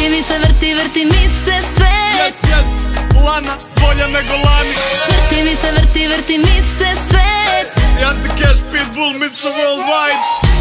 Vrti mi se, vrti mi se sve. Yes, yes, Lana, bolja nego lani. Vrti mi se, vrti mi se sve. Ja ti Cash Pitbull, Mr. Worldwide.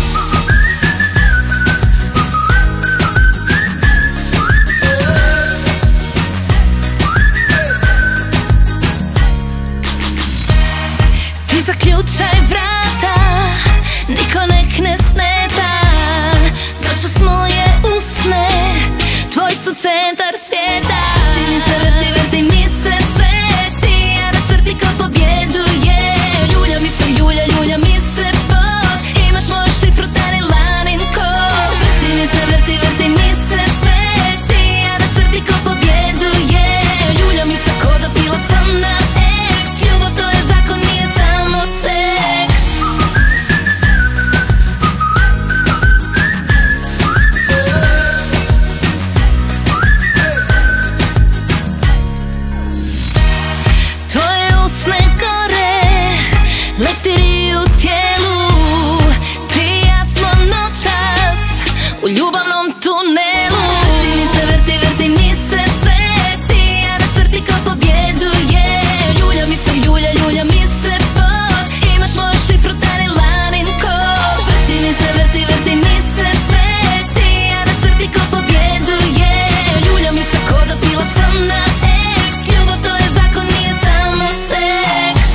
Ti zaključaj vrata, niko nek ne smeta. Noćas moje usne, tvoj su centar svijeta. Vrti mi se sve, ti ja na crti ko pobjeđuje. Ljulja mi se, ljulja mi se pod, imaš moju šifru, taj lanin kod. Vrti mi se sve, ti ja na crti ko pobjeđuje. Ljulja mi se ko da pila sam na eks, ljubav to je zakon, nije samo seks. Tvoje usne gore, leptiri u tijelu. Ti i ja smo noćas u ljubavnom tunelu. Vrti mi se sve, ti i ja na crti ko pobjeđuje. Ljulja mi se, ljulja mi se pod, imaš moju šifru, taj lanin kod. Vrti mi se sve, ti i ja na crti ko pobjeđuje. Ljulja mi se ko da pila sam na eks, ljubav to je zakon, nije samo seks.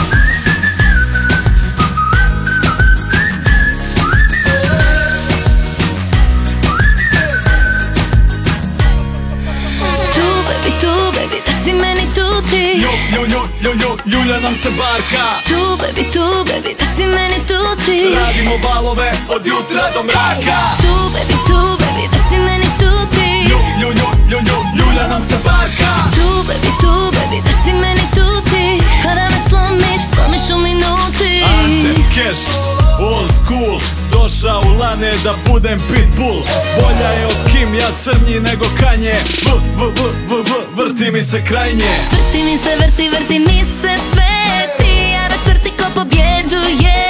Tu baby, da si meni tu ti. Ljulja nam se barka. Tu baby, da si meni tu ti. Radimo balove od jutra do mraka. Tu baby, da si meni tu ti. Ljulja nam se barka. Tu baby, da si meni tu ti. Kada me slomiš u minuti. Ante, Cash, old school. Došao u Lane da budem Pitbull. Bolja je od Kim, ja crnji nego Kanje. Vrti mi se krajnje. Vrti mi se, vrti mi se sve. Ti ja na crti ko pobjeđuje.